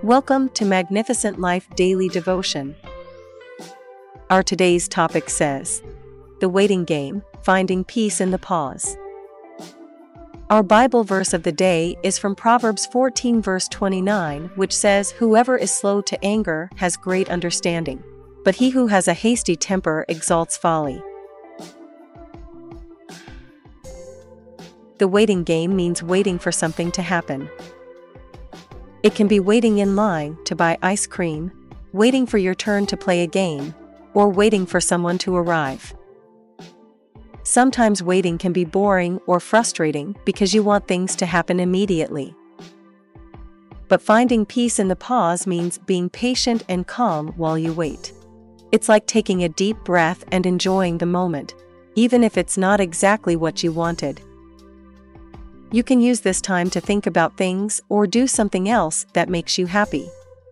Welcome to Magnificent Life Daily Devotion. Our today's topic says, The Waiting Game, Finding Peace in the Pause. Our Bible verse of the day is from Proverbs 14 verse 29, which says, Whoever is slow to anger has great understanding, but he who has a hasty temper exalts folly. The waiting game means waiting for something to happen. It can be waiting in line to buy ice cream, waiting for your turn to play a game, or waiting for someone to arrive. Sometimes waiting can be boring or frustrating because you want things to happen immediately. But finding peace in the pause means being patient and calm while you wait. It's like taking a deep breath and enjoying the moment, even if it's not exactly what you wanted. You can use this time to think about things or do something else that makes you happy.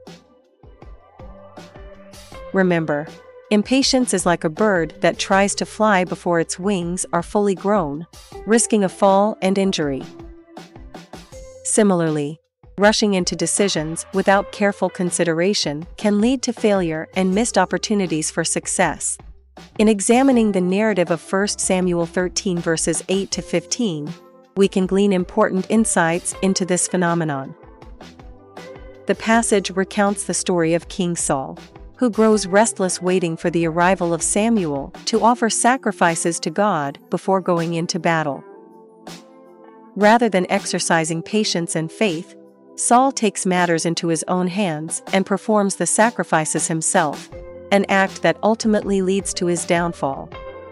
Remember, impatience is like a bird that tries to fly before its wings are fully grown, risking a fall and injury. Similarly, rushing into decisions without careful consideration can lead to failure and missed opportunities for success. In examining the narrative of 1 Samuel 13 verses 8 to 15, we can glean important insights into this phenomenon. The passage recounts the story of King Saul, who grows restless waiting for the arrival of Samuel to offer sacrifices to God before going into battle. Rather than exercising patience and faith, Saul takes matters into his own hands and performs the sacrifices himself, an act that ultimately leads to his downfall.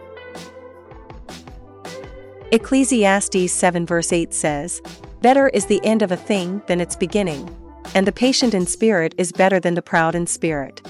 Ecclesiastes 7 verse 8 says, Better is the end of a thing than its beginning, and the patient in spirit is better than the proud in spirit.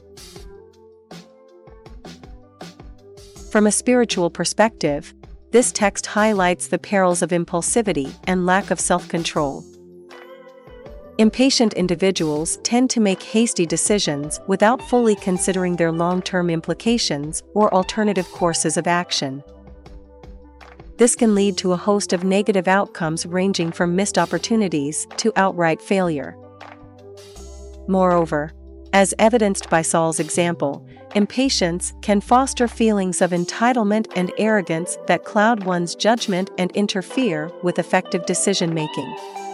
From a spiritual perspective, this text highlights the perils of impulsivity and lack of self-control. Impatient individuals tend to make hasty decisions without fully considering their long-term implications or alternative courses of action. This can lead to a host of negative outcomes ranging from missed opportunities to outright failure. Moreover, as evidenced by Saul's example, impatience can foster feelings of entitlement and arrogance that cloud one's judgment and interfere with effective decision-making.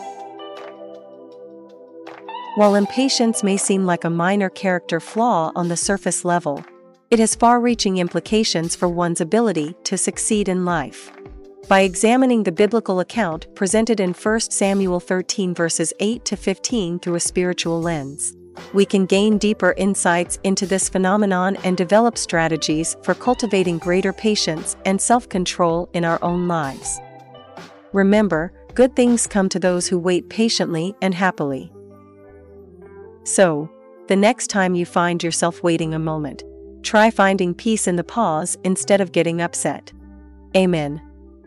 While impatience may seem like a minor character flaw on the surface level, it has far-reaching implications for one's ability to succeed in life. By examining the biblical account presented in 1 Samuel 13 verses 8 to 15 through a spiritual lens, we can gain deeper insights into this phenomenon and develop strategies for cultivating greater patience and self-control in our own lives. Remember, good things come to those who wait patiently and happily. So, the next time you find yourself waiting a moment, try finding peace in the pause instead of getting upset. Amen.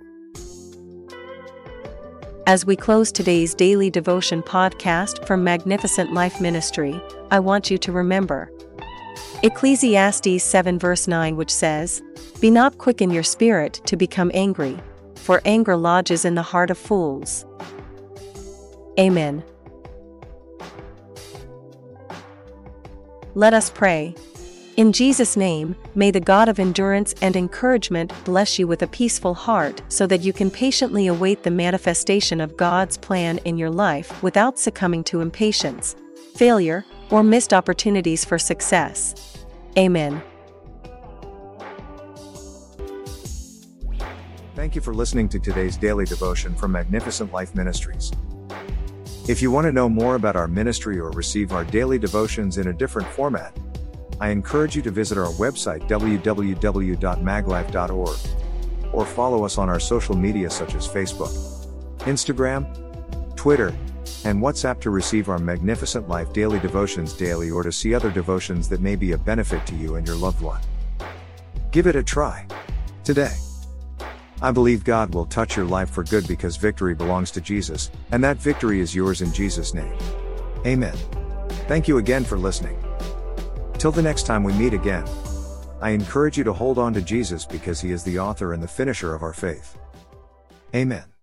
As we close today's daily devotion podcast from Magnificent Life Ministry, I want you to remember Ecclesiastes 7 verse 9, which says, Be not quick in your spirit to become angry, for anger lodges in the heart of fools. Amen. Let us pray. In Jesus' name, may the God of endurance and encouragement bless you with a peaceful heart so that you can patiently await the manifestation of God's plan in your life without succumbing to impatience, failure, or missed opportunities for success. Amen. Thank you for listening to today's daily devotion from Magnificent Life Ministries. If you want to know more about our ministry or receive our daily devotions in a different format, I encourage you to visit our website www.maglife.org or follow us on our social media such as Facebook, Instagram, Twitter, and WhatsApp to receive our Magnificent Life daily devotions daily or to see other devotions that may be a benefit to you and your loved one. Give it a try today. I believe God will touch your life for good because victory belongs to Jesus, and that victory is yours in Jesus' name. Amen. Thank you again for listening. Till the next time we meet again, I encourage you to hold on to Jesus because He is the author and the finisher of our faith. Amen.